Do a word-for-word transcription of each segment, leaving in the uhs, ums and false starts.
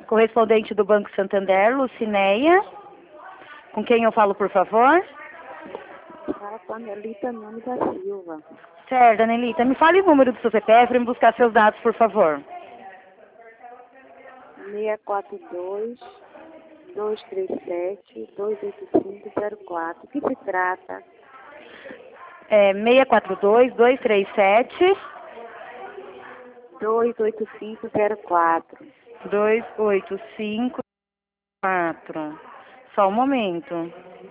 Correspondente do Banco Santander, Lucinéia. Com quem eu falo, por favor? Fala com a Anelita Nunes da Silva. Certo, Anelita. Me fale o número do seu C P F para me buscar seus dados, por favor. seis quatro dois, dois três sete, dois oito cinco zero quatro. O que se trata? É seis quatro dois, dois três sete, dois oito cinco zero quatro. dois oito cinco quatro. Só um momento.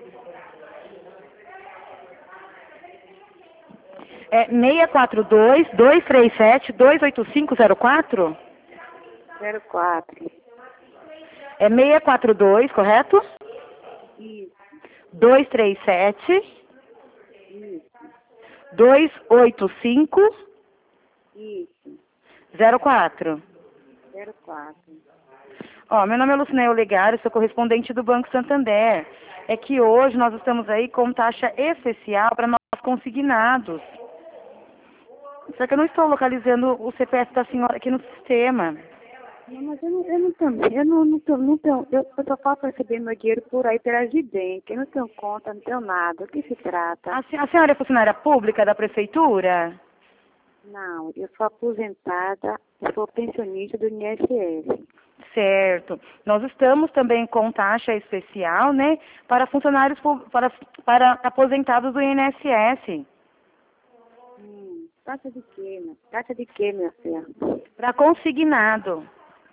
É seis quatro dois, dois três sete, dois oito cinco zero quatro? zero quatro. É seis quatro dois, correto? Isso, dois três sete, isso, dois oito cinco isso. zero quatro. zero quatro. Ó, meu nome é Lucinéia Olegário, sou correspondente do Banco Santander. É que hoje nós estamos aí com taxa especial para nossos consignados. Só que eu não estou localizando o C P F da senhora aqui no sistema. Não, mas eu não, eu não tenho, eu não, não tenho, não tenho, eu, eu só posso receber meu dinheiro por aí pela Gidem, que eu não tenho conta, não tenho nada. O que se trata? A, se- a senhora é funcionária pública da prefeitura? Não, eu sou aposentada, eu sou pensionista do I N S S. Certo. Nós estamos também com taxa especial, né, para funcionários, pu- para, para aposentados do I N S S. Hum, taxa de quê, né? Taxa de quê, minha filha? Para consignado.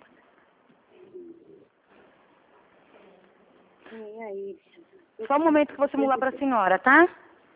E aí? Só um momento que eu vou simular para a senhora, tá?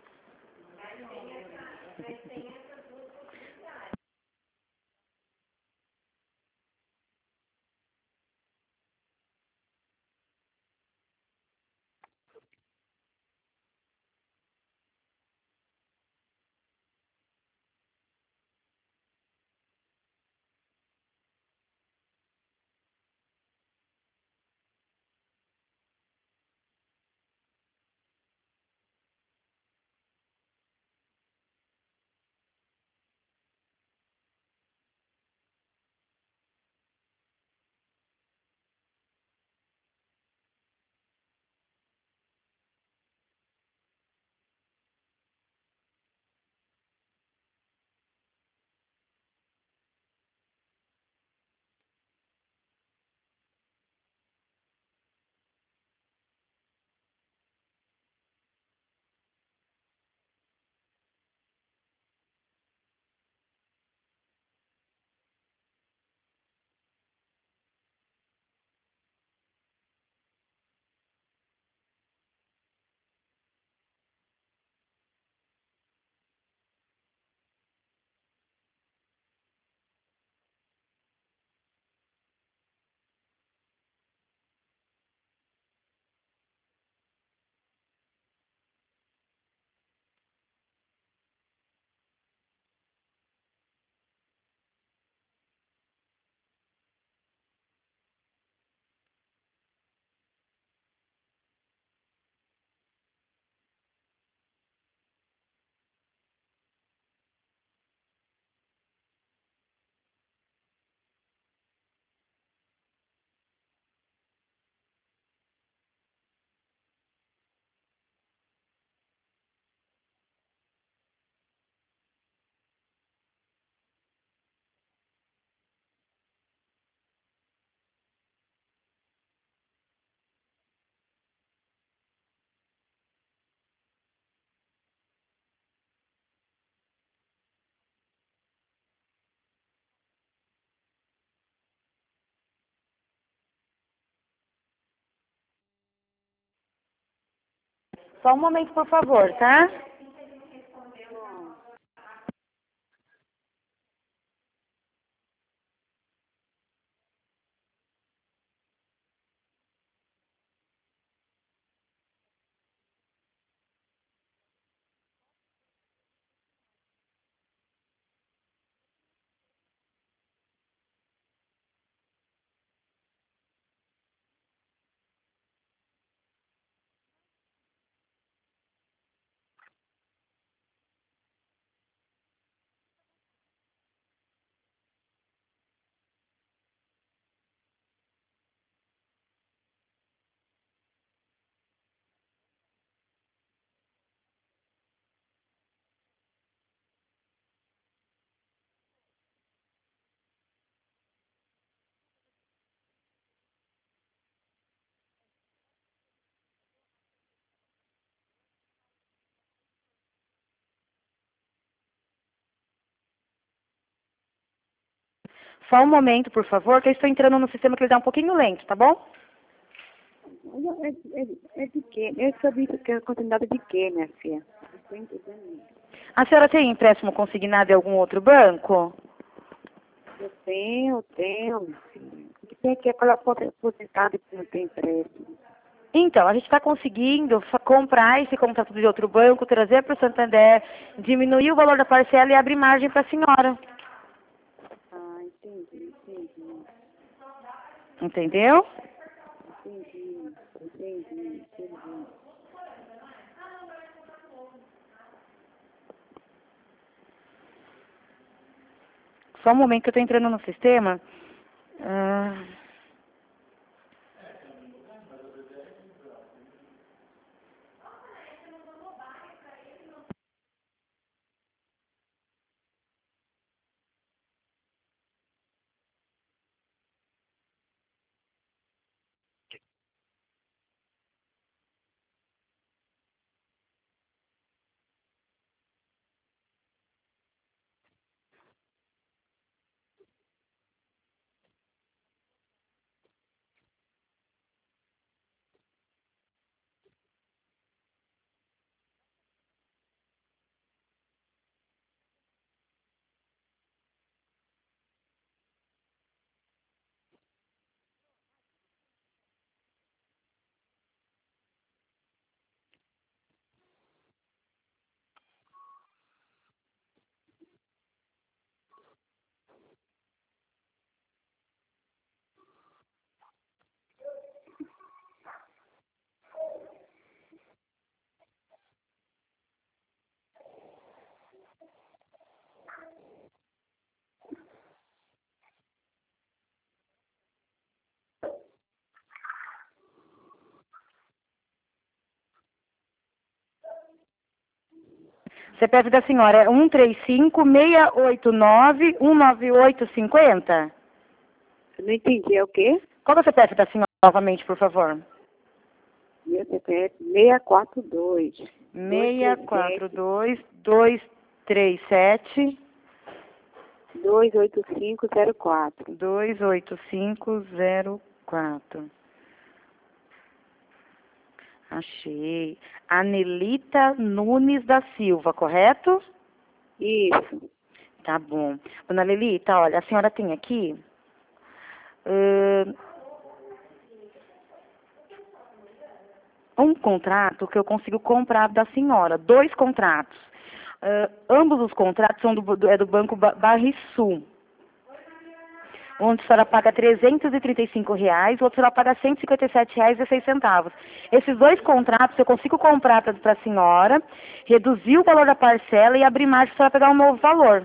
Só um momento, por favor, tá? Só um momento, por favor, que eu estou entrando no sistema que ele dá um pouquinho lento, tá bom? É, é, é de quê? Eu sabia que é quantidade de quê, minha filha? Não estou entendendo. A senhora tem empréstimo consignado em algum outro banco? Eu tenho, tenho, minha filha. O que tem aqui é aquela aposentada que não tem empréstimo. Então, a gente está conseguindo fa- comprar esse contrato de outro banco, trazer para o Santander, diminuir o valor da parcela e abrir margem para a senhora. Ah, entendi, entendi, Entendeu? entendi, entendi, entendi. Só um momento que eu estou entrando no sistema. Ah, C P F da senhora é um três cinco, seis oito nove, um nove oito cinco zero. Eu não entendi, é o quê? Qual é o C P F da senhora novamente, por favor? Meu C P F seis quatro dois, seis quatro dois, dois três sete, dois oito cinco zero quatro. dois oito cinco zero quatro. Achei. Anelita Nunes da Silva, correto? Isso. Tá bom. Dona Lelita, olha, a senhora tem aqui ãh, um contrato que eu consigo comprar da senhora, dois contratos. Ãh, ambos os contratos são do, do, é do Banco Ba- Barrisul, onde a senhora paga trezentos e trinta e cinco reais, o outro a senhora paga cento e cinquenta e sete reais e seis centavos. Esses dois contratos eu consigo comprar para a senhora, reduzir o valor da parcela e abrir margem para a senhora pegar um novo valor.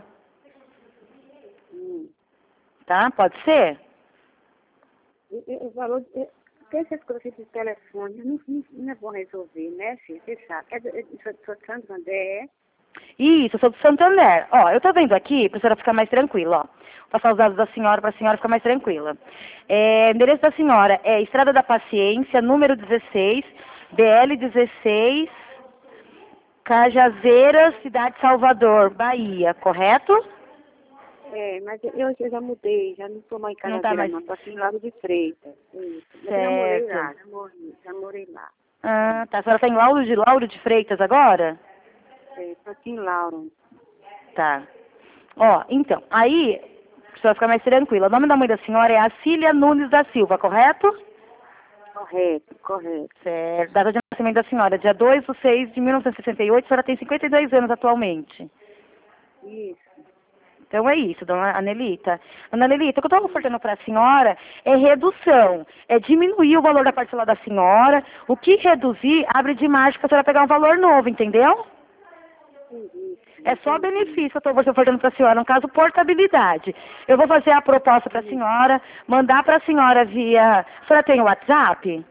Hum. Tá? Pode ser? E- e- O valor... é- Tem essas coisas de telefone, não, não, não é bom resolver, né, filho? Você sabe. É, do- é, de Sou de Santander, é? Isso, eu sou do Santander. Ó, eu tô vendo aqui, para a senhora ficar mais tranquila, ó. Vou passar os dados da senhora para a senhora ficar mais tranquila. É, endereço da senhora é Estrada da Paciência, número dezesseis, B L dezesseis, Cajazeiras, Cidade de Salvador, Bahia, correto? É, mas eu, eu já mudei, já não estou mais em Não tá Cajazeira, mais não. Estou aqui em Lago de Freitas. Isso. Mas eu já morei certo. lá, já morei, já morei lá. Ah, tá. A senhora tá em Lauro de Lauro de Freitas agora? Estou aqui em Lauro. Tá. Ó, então, aí, para a senhora ficar mais tranquila, o nome da mãe da senhora é Acília Nunes da Silva, correto? Correto, correto. Certo. Data de nascimento da senhora, dia dois de seis de mil novecentos e sessenta e oito, a senhora tem cinquenta e dois anos atualmente. Isso. Então é isso, dona Anelita. Dona Anelita, o que eu estou ofertando para a senhora é redução, é diminuir o valor da parcela da senhora, o que reduzir abre de margem para a senhora pegar um valor novo, entendeu? Entendi. É só benefício que eu estou ofertando para a senhora, no caso, portabilidade. Eu vou fazer a proposta para a senhora, mandar para a senhora via... A senhora tem o WhatsApp?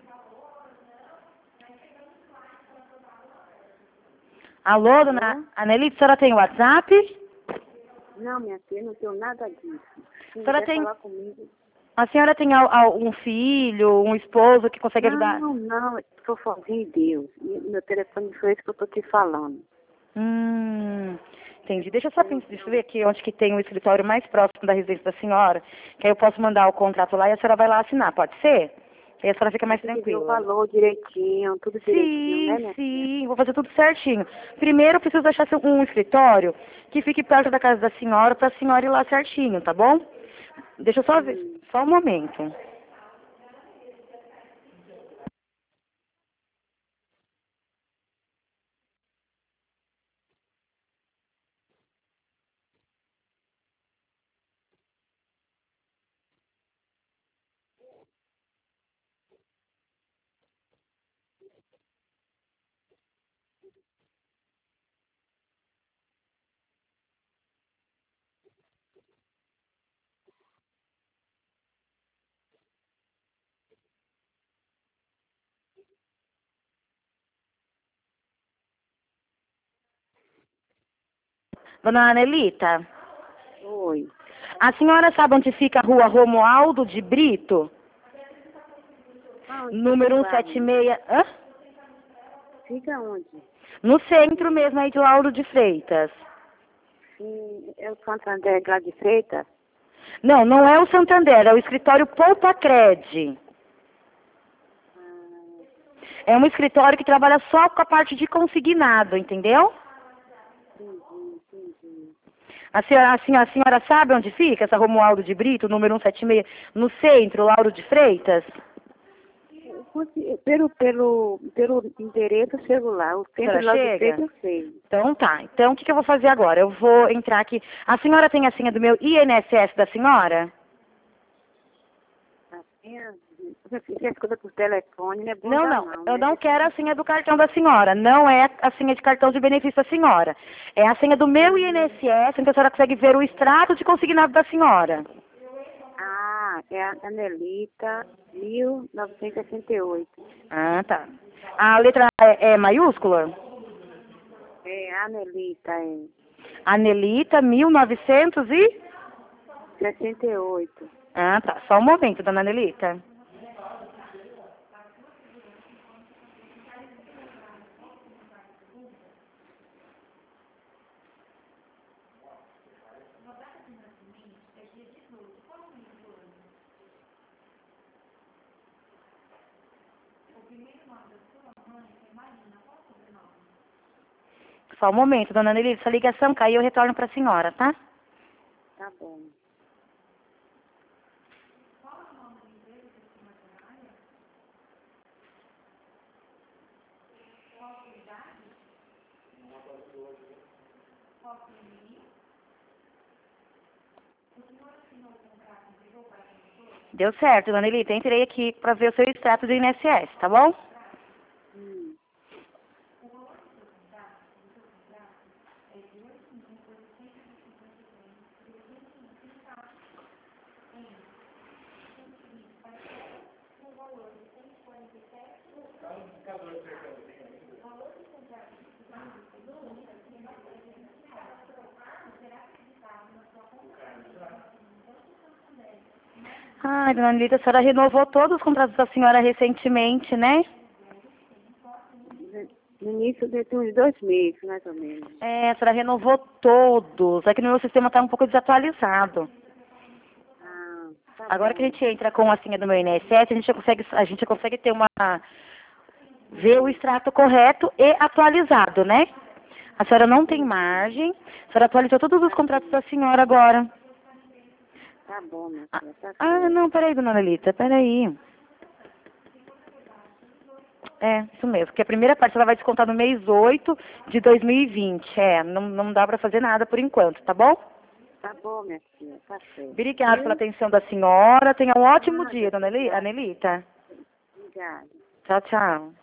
Alô, dona Anelita, a senhora tem o WhatsApp? Não, minha filha, não tenho nada disso. Se A senhora quiser tem, falar comigo... a senhora tem al- al- um filho, um esposo que consegue ajudar? Não, não, eu estou sozinha em Deus. E meu telefone foi esse que eu estou te falando. Hum, Entendi. Deixa eu só pensar, deixa eu ver aqui onde que tem o escritório mais próximo da residência da senhora, que aí eu posso mandar o contrato lá e a senhora vai lá assinar, pode ser? Aí a senhora fica mais Tem que ver o tranquila. valor direitinho, tudo direitinho, né, Sim, minha filha? sim, vou fazer tudo certinho. Primeiro eu preciso achar seu- um escritório que fique perto da casa da senhora para a senhora ir lá certinho, tá bom? Deixa eu só ver, Hum. só um momento. Dona Anelita, Oi. a senhora sabe onde fica a rua Romualdo de Brito? Aonde que Número fica ali? cento e setenta e seis. Hã? Fica onde? No centro mesmo aí de Lauro de Freitas. Sim, é o Santander lá de Freitas? Não, não é o Santander, é o escritório Poupa Cred. Ah, É um escritório que trabalha só com a parte de consignado, entendeu? entendi, entendi. A senhora, a senhora, a senhora sabe onde fica essa Romualdo de Brito, número cento e setenta e seis, no centro, Lauro de Freitas? Eu consigo- Pelo, pelo, pelo endereço celular, o A senhora centro lá de chega? Freitas eu sei. Então tá. Então o que, que eu vou fazer agora? Eu vou entrar aqui. A senhora tem a senha do meu I N S S da senhora? Assim, se você escuta por telefone, não é bom Não, dar não. não, Eu né? não quero a senha do cartão da senhora. Não é a senha de cartão de benefício da senhora. É a senha do meu I N S S, então a senhora consegue ver o extrato de consignado da senhora. Ah, é a Anelita, mil novecentos e sessenta e oito. Ah, tá. A letra é, é maiúscula? É, Anelita, é. Anelita, mil novecentos e... sessenta e oito. Ah, tá. Só um momento, dona Anelita. Só um momento, dona Anelita. Essa ligação caiu, eu retorno para a senhora, tá? Tá bom. Deu certo, dona Anelita. Entrei aqui para ver o seu extrato do I N S S, tá bom? Hum. Ai, dona Anelita, a senhora renovou todos os contratos da senhora recentemente, né? No início de uns dois meses, mais ou menos. É, a senhora renovou todos. É que no meu sistema está um pouco desatualizado. Ah, tá Agora que a bom. gente entra com a senha do meu I N S S, a gente já consegue, a gente já consegue ter uma... ver o extrato correto e atualizado, né? A senhora não tem margem. A senhora atualizou todos os contratos da senhora agora. Tá bom, minha Ah, filha, tá ah, certo. não, peraí, dona Anelita, peraí. É, isso mesmo, porque a primeira parte ela vai descontar no mês oito de dois mil e vinte. É, não, não dá pra fazer nada por enquanto, tá bom? Tá bom, minha filha, tá certo. Obrigada pela Viu? atenção da senhora. Tenha um ótimo dia, Nada, dona Eli- obrigada. Anelita. Obrigada. Tchau, tchau.